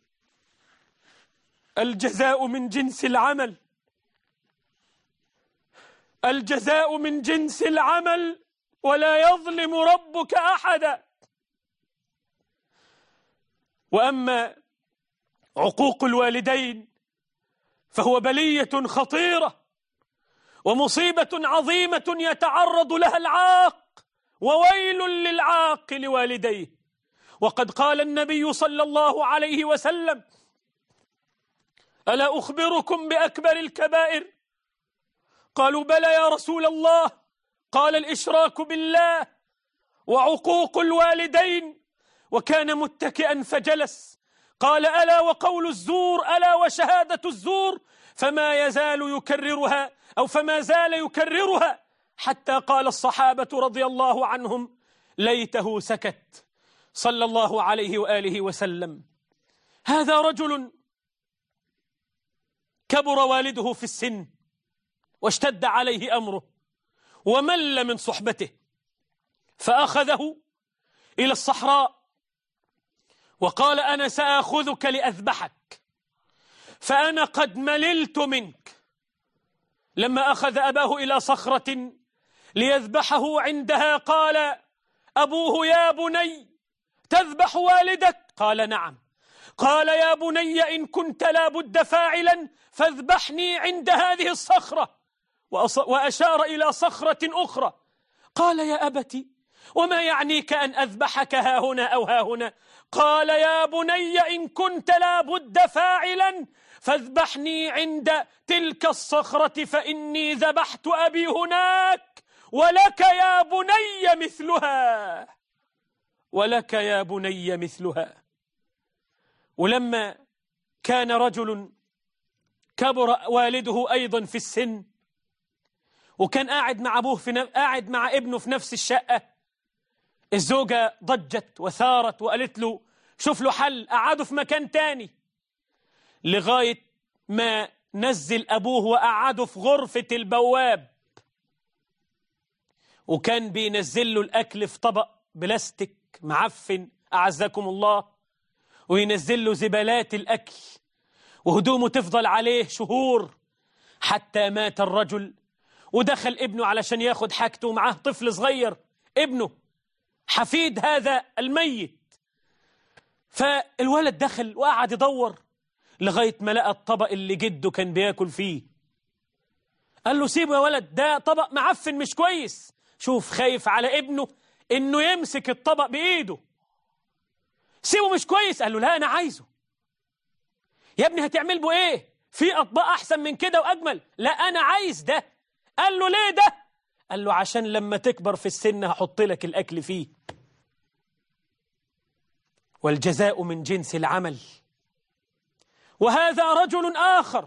الجزاء من جنس العمل، الجزاء من جنس العمل، ولا يظلم ربك أحدا. وأما عقوق الوالدين فهو بلية خطيرة ومصيبة عظيمة يتعرض لها العاق، وويل للعاق لوالديه. وقد قال النبي صلى الله عليه وسلم ألا أخبركم بأكبر الكبائر؟ قالوا بلى يا رسول الله. قال الإشراك بالله وعقوق الوالدين. وكان متكئا فجلس. قال ألا وقول الزور، ألا وشهادة الزور، فما يزال يكررها أو فما زال يكررها حتى قال الصحابة رضي الله عنهم ليته سكت صلى الله عليه وآله وسلم. هذا رجل كبر والده في السن واشتد عليه أمره ومل من صحبته، فأخذه إلى الصحراء وقال أنا سآخذك لأذبحك فأنا قد مللت منك. لما أخذ أباه إلى صخرة ليذبحه عندها قال أبوه يا بني تذبح والدك؟ قال نعم. قال يا بني إن كنت لا بد فاعلا فاذبحني عند هذه الصخرة، وأشار إلى صخرة أخرى. قال يا أبت وما يعنيك أن أذبحك ها هنا أو ها هنا؟ قال يا بني إن كنت لا بد فاعلا فاذبحني عند تلك الصخرة فإني ذبحت أبي هناك ولك يا بني مثلها، ولك يا بني مثلها. ولما كان رجل كبر والده أيضا في السن وكان قاعد مع أبوه في نف... قاعد مع ابنه في نفس الشقة، الزوجة ضجت وثارت وقالت له شوف له حل، قعده في مكان تاني، لغاية ما نزل أبوه وقعده في غرفة البواب، وكان بينزل له الأكل في طبق بلاستيك معفن أعزكم الله، وينزل له زبالات الأكل، وهدومه تفضل عليه شهور حتى مات الرجل. ودخل ابنه علشان ياخد حاجته ومعاه طفل صغير ابنه حفيد هذا الميت. فالولد دخل وقعد يدور لغاية ما لقى الطبق اللي جده كان بياكل فيه. قال له سيبه يا ولد، ده طبق معفن مش كويس. شوف خايف على ابنه انه يمسك الطبق بايده. سيبه مش كويس. قال له لا انا عايزه. يا ابني هتعمل بو ايه؟ في اطباق احسن من كده واجمل. لا انا عايز ده. قال له ليه ده؟ قال له عشان لما تكبر في السن هحط لك الاكل فيه. والجزاء من جنس العمل. وهذا رجل آخر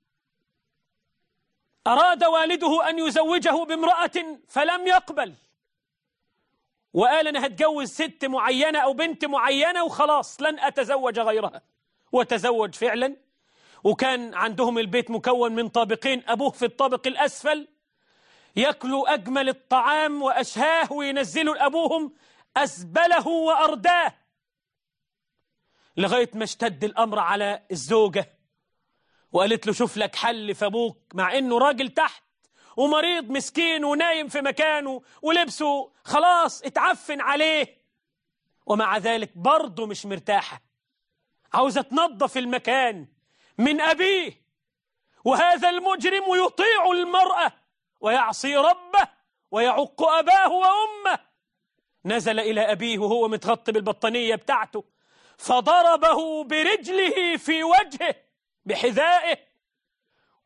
أراد والده أن يزوجه بامرأة فلم يقبل، وقال أنا هتجوز ست معينة أو بنت معينة وخلاص لن أتزوج غيرها. وتزوج فعلا، وكان عندهم البيت مكون من طابقين، أبوه في الطابق الأسفل يأكلوا أجمل الطعام وأشهاه وينزلوا لأبوهم أزبله وأرداه، لغاية ما اشتد الأمر على الزوجة وقالت له شوف لك حل في أبوك، مع إنه راجل تحت ومريض مسكين ونايم في مكانه ولبسه خلاص اتعفن عليه، ومع ذلك برضه مش مرتاحة، عاوزة تنظف المكان من أبيه. وهذا المجرم يطيع المرأة ويعصي ربه ويعق أباه وأمه. نزل إلى أبيه وهو متغطي بالبطانية بتاعته فضربه برجله في وجهه بحذائه،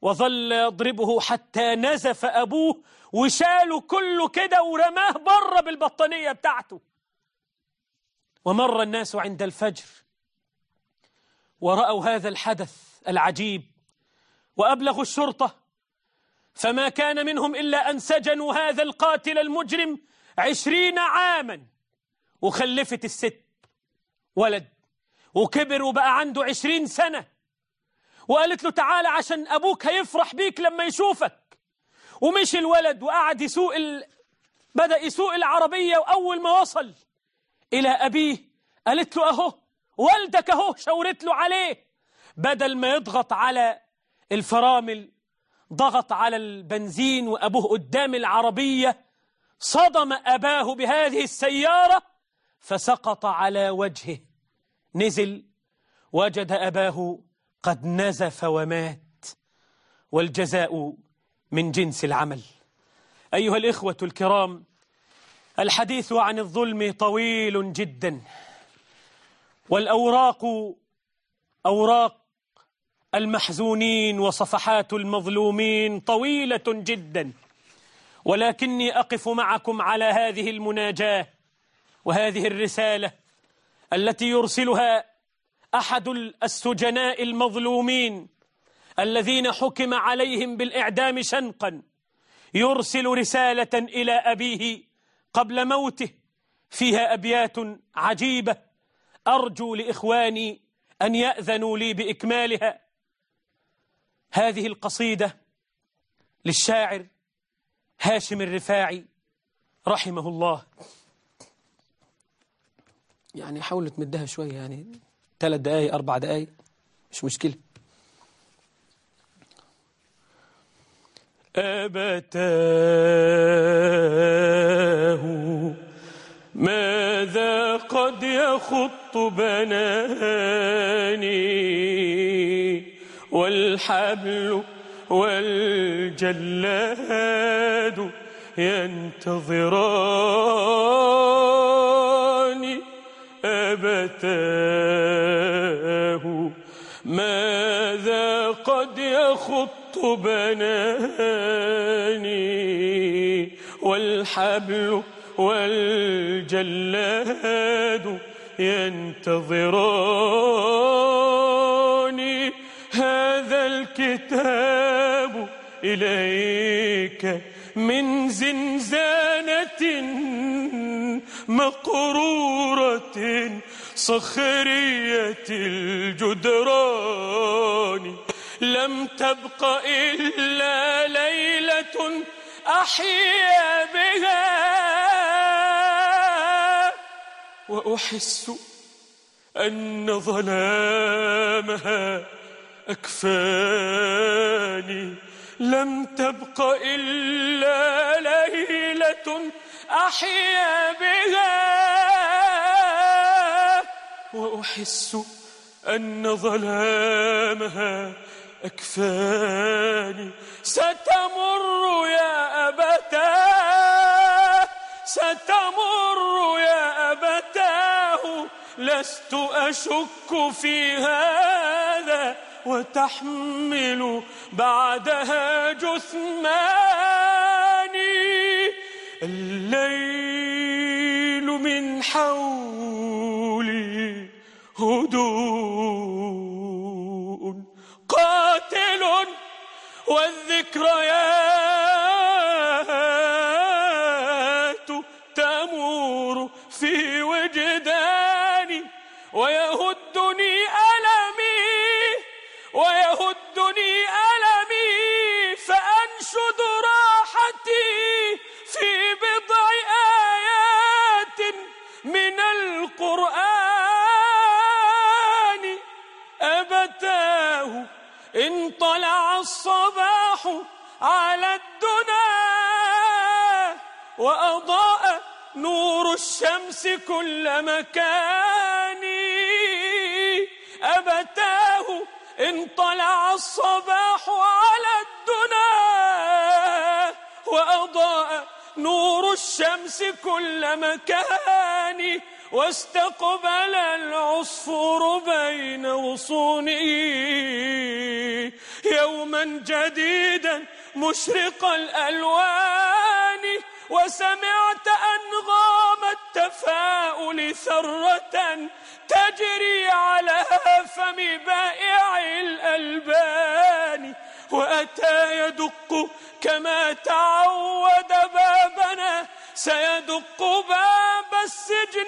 وظل يضربه حتى نزف أبوه وشاله كله كده ورماه بره بالبطانية بتاعته. ومر الناس عند الفجر ورأوا هذا الحدث العجيب وأبلغوا الشرطة، فما كان منهم إلا أن سجنوا هذا القاتل المجرم عشرين عاما. وخلفت الست ولد وكبر وبقى عنده عشرين سنة، وقالت له تعالى عشان أبوك هيفرح بيك لما يشوفك. ومشي الولد وقعد يسوق ال... بدأ يسوق العربية، وأول ما وصل إلى أبيه قالت له أهو والدك أهو، شاورت له عليه. بدل ما يضغط على الفرامل ضغط على البنزين، وأبوه قدام العربية صدم أباه بهذه السيارة فسقط على وجهه. نزل وجد أباه قد نزف ومات، والجزاء من جنس العمل. أيها الإخوة الكرام، الحديث عن الظلم طويل جدا، والأوراق أوراق المحزونين وصفحات المظلومين طويلة جدا، ولكني أقف معكم على هذه المناجاة وهذه الرسالة التي يرسلها أحد السجناء المظلومين الذين حكم عليهم بالإعدام شنقا. يرسل رسالة إلى أبيه قبل موته فيها أبيات عجيبة، أرجو لإخواني أن يأذنوا لي بإكمالها. هذه القصيدة للشاعر هاشم الرفاعي رحمه الله. يعني حاولوا تمدها شوية، يعني ثلاث دقايق أربع دقايق مش مشكلة. أبتاه ماذا قد يخط بناني، والحبل والجلاد ينتظراني. أبتاه ماذا قد يخط بناني، والحبل والجلاد ينتظراني. هذا الكتاب إليك من زنزانة مقرورة صخرية الجدران، لم تبق إلا ليلة أحيا بها، وأحس أن ظلامها أكفاني. لم تبق إلا ليلة أحيا بها، وأحس أن ظلامها أكفاني. ستمر يا أبتاه، ستمر يا أبتاه، لست أشك في هذا، وتحمل بعدها جثماني. الليل من حولي هدوء قاتل، والذكريات تمور في وجداني، ويهدني ألمي ويهدني ألمي فأنشد راحتي في بضع آيات من القرآن. أبتاه إن طلع الصباح على الدنا، وأضاء نور الشمس كل مكان. أبتاه إن طلع الصباح على الدنا، وأضاء نور الشمس كل مكان، واستقبل العصفور بين غصونه يوم يوما جديدا مشرق الألوان، وسمعت أنغام التفاؤل ثرة تجري على فم بائع الألبان، وأتى يدق كما تعود بابنا، سيدق باب السجن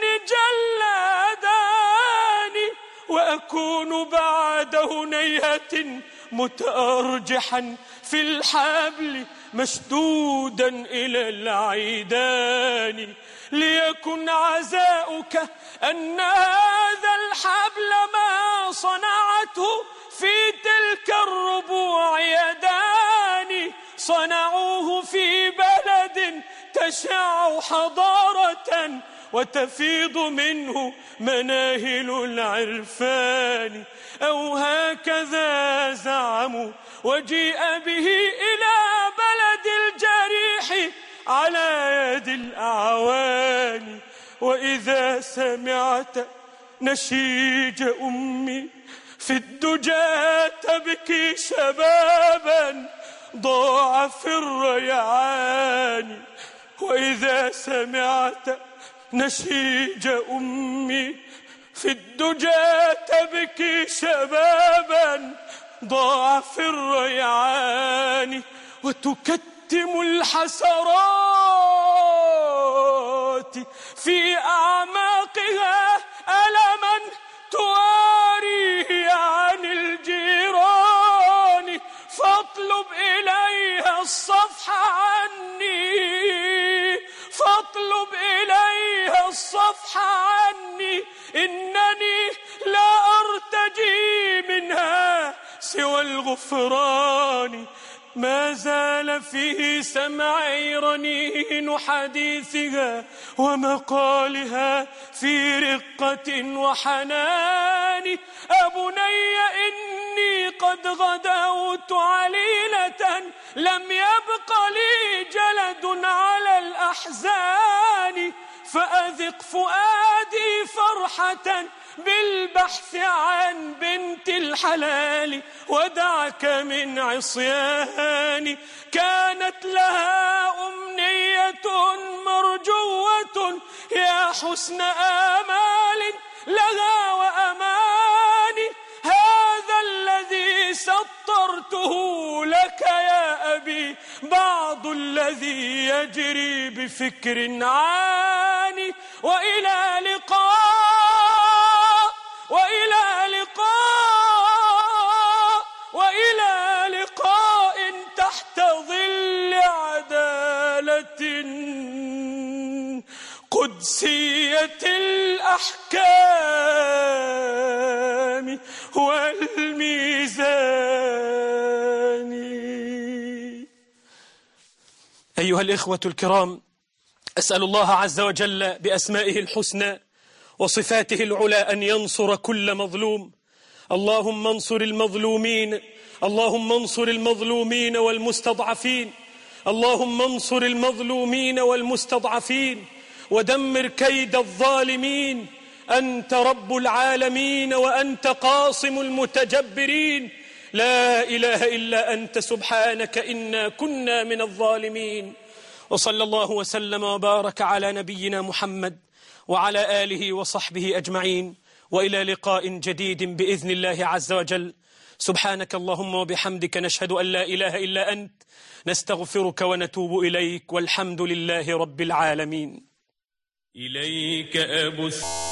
جلادان، وأكون بعد هنيهة متأرجحا في الحبل مشدودا إلى العيدان، ليكن عزاؤك أن هذا الحبل ما صنعته في تلك الربوع يدان، صنعوه في بلد تشع حضارة وتفيض منه مناهل العرفان، أو هكذا زعموا، وجيء به إلى بلد الجريح على يد الأعوان. وإذا سمعت نشيج أمي في الدجى تبكي شبابا ضاع في الريعان، وإذا سمعت نشيج أمي في الدجى تبكي شبابا ضاع في الريعان، وتكتم الحسرات في أعماقها ألما تواريه عن الجيران، فاطلب إليها الصفح عني، فاطلب إليها الصفح عني، إنني لا أرتجي منها سوى الغفران. ما زال في سمعي رنين حديثها ومقالها في رقة وحنان، أبني إني قد غدوت عليلة لم يبق لي جلد على الأحزان، فأذق فؤادي فرحة بالبحث عن بنت الحلال، ودعك من عصيان. كانت لها أمنية مرجوة يا حسن آمال لها وأمان، هذا الذي سطرته لك يا أبي بعض الذي يجري بفكر عاني. وإلى لقاء، وإلى لقاء، وإلى لقاء تحت ظل عدالة قدسية الأحكام والميزان. أيها الإخوة الكرام، أسأل الله عز وجل بأسمائه الحسنى وصفاته العلى أن ينصر كل مظلوم. اللهم انصر المظلومين، اللهم انصر المظلومين والمستضعفين، اللهم انصر المظلومين والمستضعفين ودمر كيد الظالمين. أنت رب العالمين وأنت قاصم المتجبرين، لا إله إلا أنت سبحانك إنا كنا من الظالمين. وصلى الله وسلم وبارك على نبينا محمد وعلى آله وصحبه أجمعين، وإلى لقاء جديد بإذن الله عز وجل. سبحانك اللهم وبحمدك، نشهد أن لا إله إلا أنت، نستغفرك ونتوب إليك، والحمد لله رب العالمين. إليك أبث